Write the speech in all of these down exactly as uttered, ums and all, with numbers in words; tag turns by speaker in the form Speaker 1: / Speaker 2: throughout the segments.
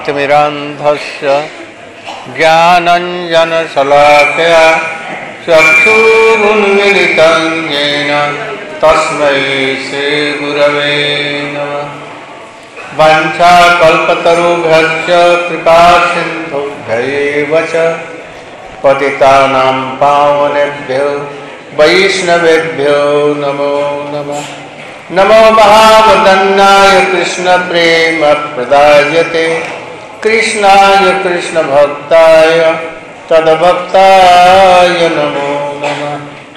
Speaker 1: तिमिरान्धस्य ज्ञानाञ्जनशलाकया चक्षुरुन्मीलितं येन तस्मै श्रीगुरवे नमः। वाञ्छाकल्पतरुभ्यश्च कृपासिन्धुभ्यैव च पतितानां पावनेभ्यो वैष्णवेभ्यो नमो नमः। नमो महावदन्नाय कृष्णप्रेम प्रदायते कृष्णाय कृष्णभक्ताय तद्भक्ताय नमो नमः।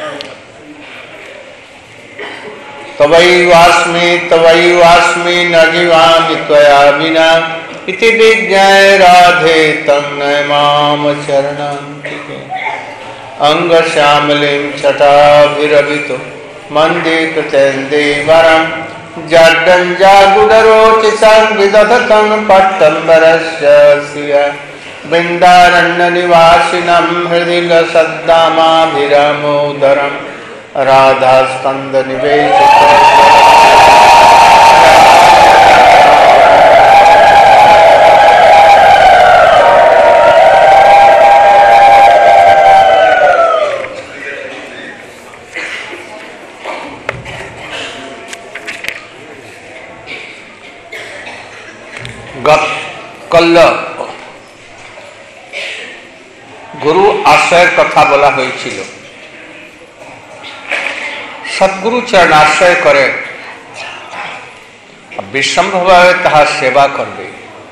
Speaker 1: तवैवास्मि तवैवास्मि न जीवामि त्वया विना इति विज्ञाय राधे तन्नय माम शरणान्तिके। अंगश्यामलिं छटाभिरभितो मन्दे कृतेन्दीवरं जड्डञ्जागुडरोचिषं विदधतं पट्टम्बरस्य श्रिया वृन्दारण्यनिवासिनं हृदि लसद्दामाभिरामोदरं राधास्कन्दनिवेशितं कल गुरु आश्रय कथा बोला হয়েছিল। सद्गुरु चरणाश्रय करे विश्रम्भ भावे ताहार सेवा करबे,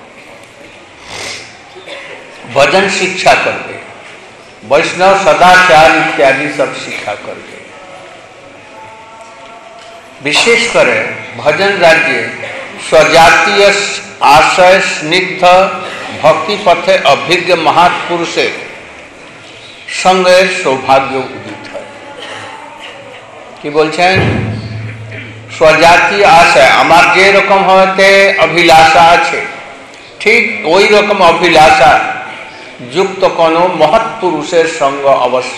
Speaker 1: भजन शिक्षा करबे, वैष्णव सदाचार इत्यादि सब शिक्षा करबे। विशेष करे भजन राज्य स्वजातीय आश्रय स्निग्ध भक्ति पथे अभिज्ञ महापुरुषे संगे सौभाग्य उदित है। कि बोलছেন स्वजातीय आश्रय আমার যে রকম হতে অভিলাষা আছে ঠিক ওই রকম অভিলাষা যুক্ত কোনো মহৎ পুরুষের সঙ্গ অবশ্য।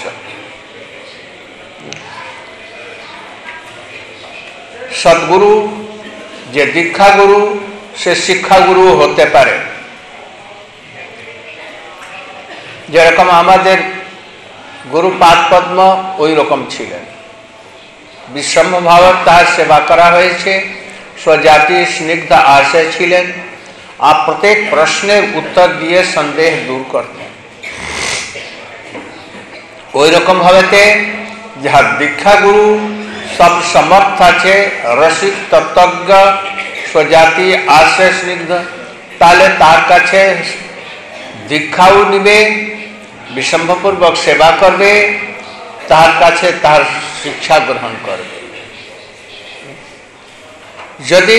Speaker 1: সদ্গুরু যে দীক্ষা গুরু সে শিক্ষা গুরু হতে পারে। যেরকম আমাদের গুরু পাদ পদ্ম ওই রকম ছিলেন, विश्रम्भ भाव तार सेवा करा হয়েছে, स्वजाति स्निग्ध आशय ছিলেন, आप प्रत्येक प्रश्নের उत्तर दिए संदेह दूर करतें। ওই রকম ভাবেতে যার দীক্ষা গুরু सब समर्थ আছে, रसिक तत्त्वज्ञ स्वजाति आश्रय स्निग्ध, ताले तार काछे दीक्षाओ निबे, विश्रम्भपूर्वक सेवा करबे, तार काछे तार शिक्षा ग्रहण करबे। यदि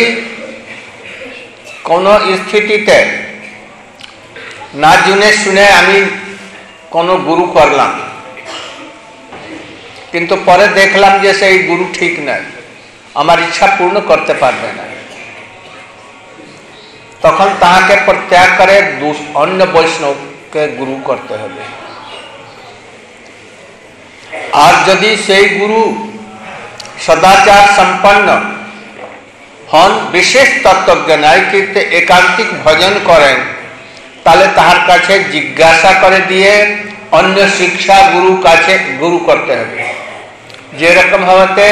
Speaker 1: कोनो स्थितिते ना जुने शुने आमी कोनो गुरु करलाम किन्तु परे देखलाम जे सेई गुरु ठीक नय, आमार इच्छा पूर्ण करते पारबे ना, तखन ताहाके प्रत्याग करे अन्य वैष्णव के गुरु करते हबे। और यदि सेई गुरु सदाचार सम्पन्न हन, विशेष तत्त्वज्ञ नाई कीर्ते एकांतिक भजन करें, ताले ताहार काछे जिज्ञासा करे दिए अन्य शिक्षा गुरु काछे गुरु करते हबे। जे रकम हवते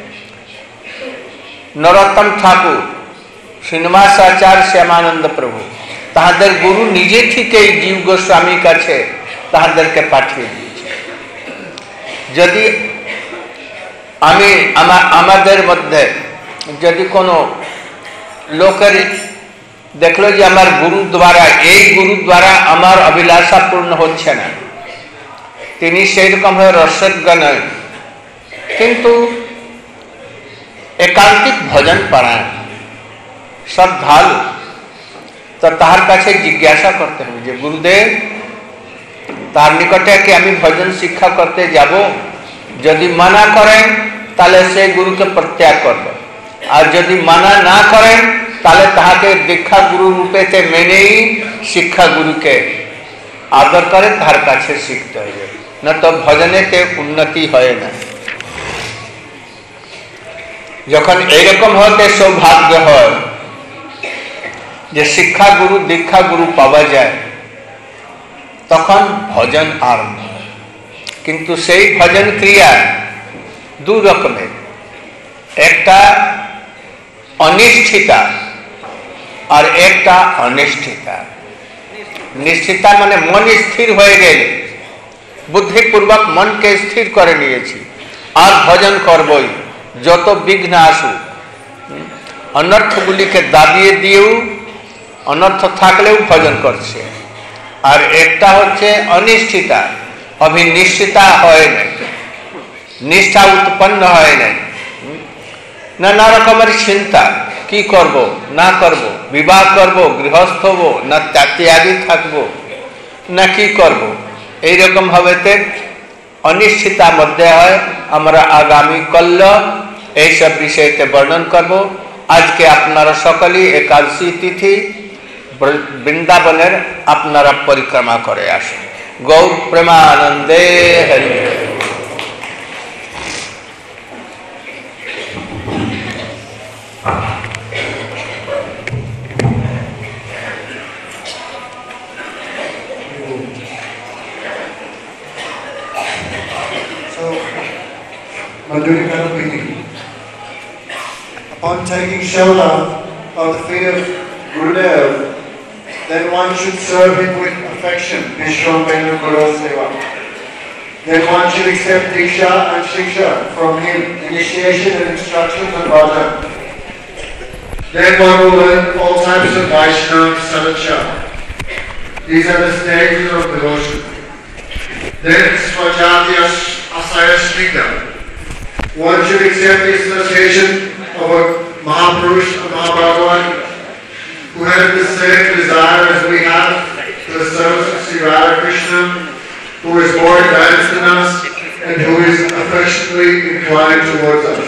Speaker 1: नरोत्तम ठाकुर, श्रीनिवासाचार्य, श्यामानंद प्रभु ताहादेर गुरु निजे थेकेई जीव गोस्वामी काछे ताहादेरके पाठिये दिয়েছে। यदि आमी आमादेर मध्य यदि कोनो लोकेर देखलो जे आमार गुरु द्वारा এই गुरु द्वारा आमार अभिलाषा पूर्ण होच्छे ना, तिनि सेई रकम भावे रसज्ञ नय किन्तु एकांतिक भजन परायण श्रद्धालु, तो ताहार काछे जिज्ञासा करते हैं जे गुरुदेव तार निकटे कि आमी भजन शिक्षा करते जाबो, यदि मना करें ताले से गुरु के प्रत्याग करबो, और यदि मना ना करें ताले ताहाके दीक्षा गुरु रूपे ते मेने ही शिक्षा गुरु के आदर करे तार काछे शिखते हबे, न तो भजने ते उन्नति हय ना। যখন এইরকম হতে সৌভাগ্য হয় যে শিক্ষা গুরু দীক্ষা গুরু পাওয়া যায় তখন ভজন আরম্ভ হয়। কিন্তু সেই ভজন ক্রিয়া দু রকমের, একটা অনিষ্ঠিতা আর একটা অনিষ্ঠিতা। নিষ্ঠিতা মানে মন স্থির হয়ে গেলে, বুদ্ধিপূর্বক মনকে স্থির করে নিয়েছি আর ভজন করবই, যত বিঘ্ন আসুক, অনর্থগুলিকে দাবিয়ে দিয়েও অনর্থ থাকলেও ভজন করছে। আর একটা হচ্ছে অনিষ্ঠিতা, অভিনিষ্ঠিতা হয় নাই, নিষ্ঠা উৎপন্ন হয় নাই, নানা রকমের চিন্তা, কি করব না করব, বিবাহ করব, গৃহস্থ হব না ত্যাগী থাকব না কি করব, এইরকম ভাবেতে অনিশ্চিতার মধ্যে হয়। আমরা আগামী কল্য এইসব বিষয়তে বর্ণন করব। আজকে আপনারা সকলেই একাদশী তিথি বৃন্দাবনের আপনারা পরিক্রমা করে আসুন। গৌর প্রেমানন্দে Hari.
Speaker 2: Upon taking shelter of the feet of Gurudev, then one should serve him with affection, Vishwan Benu Guru Seva. Then one should accept Diksha and Shiksha from him, initiation and instructions and bhajan. Then one will learn all types of Vaishnava Sadhya. These are the stages of devotion. Then Swajatya Asaya Smita. One should accept the association of a Mahapurush, a Mahabhagavan, who has the same desire as we have for the service of Sri Radha Krishna, who is more advanced than us and who is affectionately inclined towards us.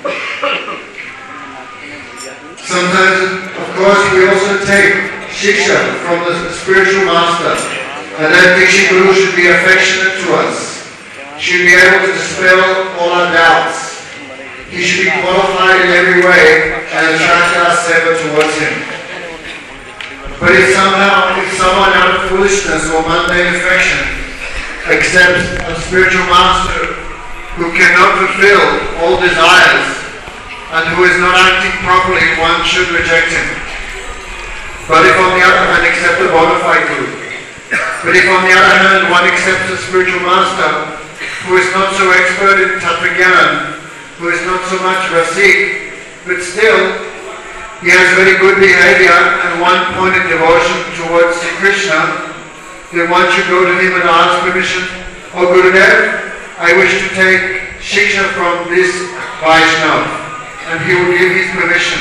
Speaker 2: Sometimes, of course, we also take Shiksha from the spiritual master, and that Diksha Guru should be affectionate to us, should be able to dispel all our doubts. He should be qualified in every way and attract our seva towards him. But if somehow, if someone out of foolishness or mundane affection accepts a spiritual master who cannot fulfill all desires and who is not acting properly, one should reject him. But if on the other hand accept a bona fide guru, but if on the other hand one accepts a spiritual master who is not so expert in Tattva Gyan, who is not so much of a Sikh, but still he has very good behavior and one-pointed devotion towards Sri Krishna, then one should go to him and ask permission. Oh Gurudev, I wish to take Shiksha from this Vaishnava, and he will give his permission.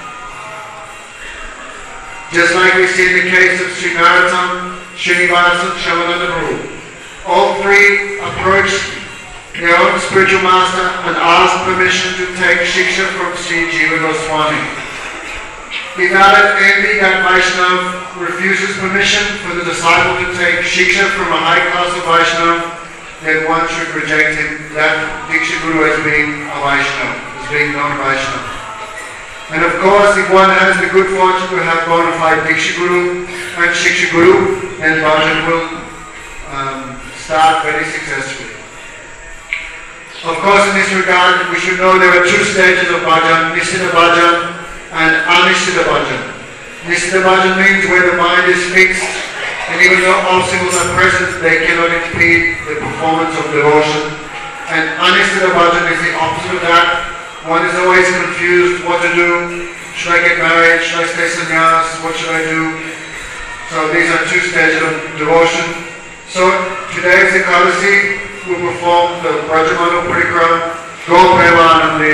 Speaker 2: Just like we see in the case of Sri Narottam, Srinivasa, Shamananda Prabhu. All three approached their own spiritual master and asked permission to take Shiksha from Sri Jiva Goswami. If out of envy that Vaishnava refuses permission for the disciple to take Shiksha from a high class of Vaishnava, then one should reject him, that Diksha Guru as being a Vaishnava, as being non-Vaishnava. And of course, if one has the good fortune to have bona fide Diksha Guru and Shiksha Guru, then bhajan will um, start very successfully. Of course, in this regard, we should know there are two stages of bhajan, Nishtha bhajan and Anishtha bhajan. Nishtha bhajan means where the mind is fixed, and even though obstacles are present, they cannot impede the performance of devotion. And Anishtha bhajan is the opposite of that. One is always confused what to do. Should I get married? Should I stay sannyas? What should I do? So these are two stages of devotion. So today's Ekadasi will perform the Brajamanu Parikram. Go Premanandi.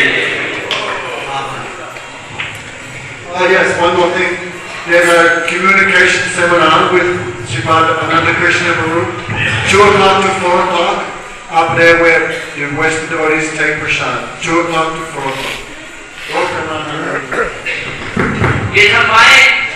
Speaker 2: Oh yes, one more thing. There's a communication seminar with Srimad Ananda Krishna Prabhu. Two o'clock to four o'clock. Up there where the Western devotees take prasad. Two o'clock to four o'clock. Go Premanandi.